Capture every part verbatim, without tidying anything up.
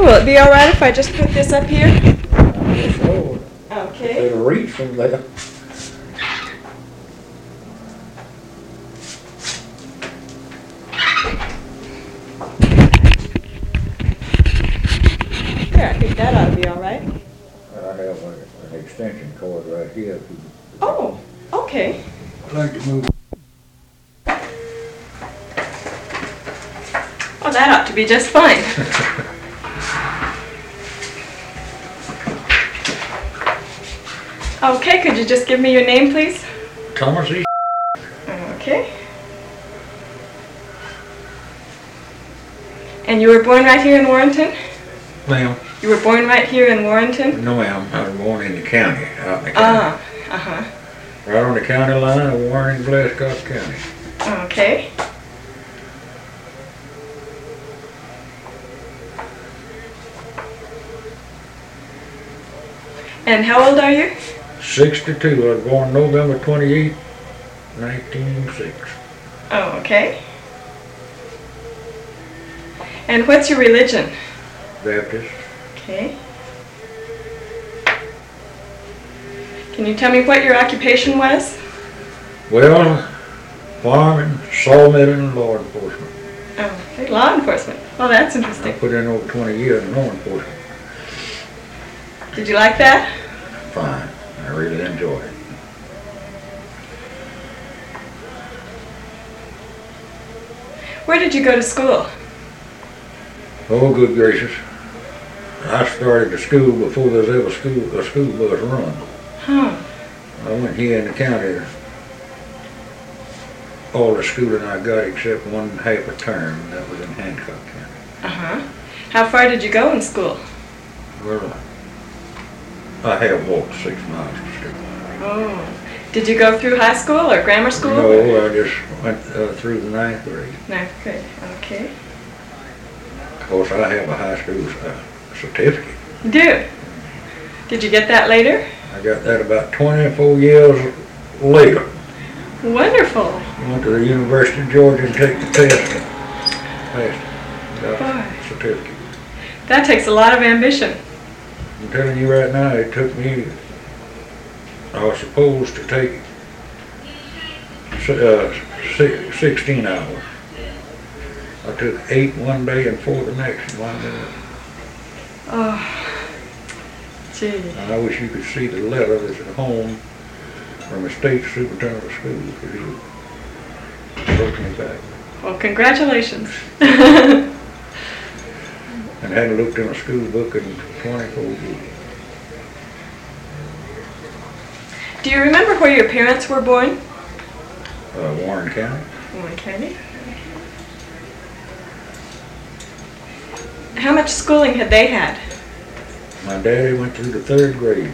will it be all right if I just put this up here? I guess so. Okay. It'll reach from there. There, I think that ought to be all right. I have a, an extension cord right here. If you- Oh, okay. I'd like to move. Oh, that ought to be just fine. Okay, could you just give me your name, please? Thomas E. Okay. And you were born right here in Warrenton? Ma'am. You were born right here in Warrenton? No, ma'am. I was born in the county, out in the county. Ah, uh-huh. Right on the county line of Warren and Glasgow County. Okay. And how old are you? sixty-two. I was born November twenty-eighth, nineteen oh six. Oh, okay. And what's your religion? Baptist. Okay. Can you tell me what your occupation was? Well, farming, sawmilling, and law enforcement. Oh, okay. Law enforcement. Well, that's I interesting. put in over twenty years in law enforcement. Did you like that? Fine. I really enjoy it. Where did you go to school? Oh, good gracious. I started the school before there was ever school, a school bus run. Huh. I went here in the county, all the schooling I got except one half a term, that was in Hancock County. Uh-huh. How far did you go in school? Well, I have walked six miles to school. Oh. Did you go through high school or grammar school? No, I just went uh, through the ninth grade. Ninth grade. Okay. Of course, I have a high school uh, certificate. You do? Did you get that later? I got that about twenty-four years later. Wonderful. Went to the University of Georgia and take the test and passed it. Got Boy. a certificate. That takes a lot of ambition. I'm telling you right now, it took me, I was supposed to take uh, six, sixteen hours. I took eight one day and four the next and wound up. Oh, gee. I wish you could see the letter that's at home from the state superintendent of school, because he broke me back. Well, congratulations. And hadn't looked in a school book in twenty-four years. Do you remember where your parents were born? Uh, Warren County. Warren County. How much schooling had they had? My daddy went through the third grade.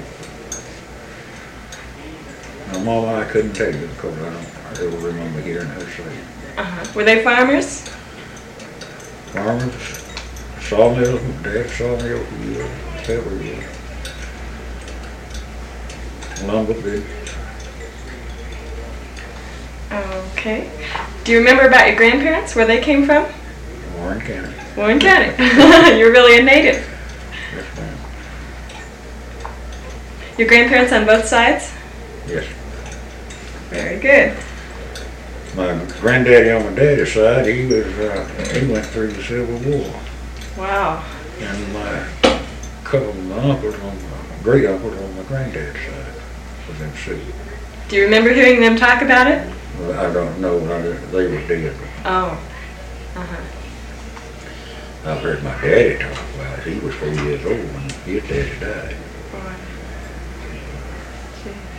My mama, I couldn't tell you because I don't I don't remember hearing her say it. Uh-huh. Were they farmers? Farmers, sawmill, dad sawmill for years, several years. Lumber business. Okay. Do you remember about your grandparents, where they came from? Warren County. Warren County. You're really a native. Yes, ma'am. Your grandparents on both sides? Yes. Very good. My granddaddy on my daddy's side, he was uh, he went through the Civil War. Wow. And my couple of my uncles on my great uncles on my granddad's side was in Civil. Do you remember hearing them talk about it? Well, I don't know. I didn't- they were dead. Oh. Uh-huh. I've heard my daddy talk about it. He was four years old when his daddy died.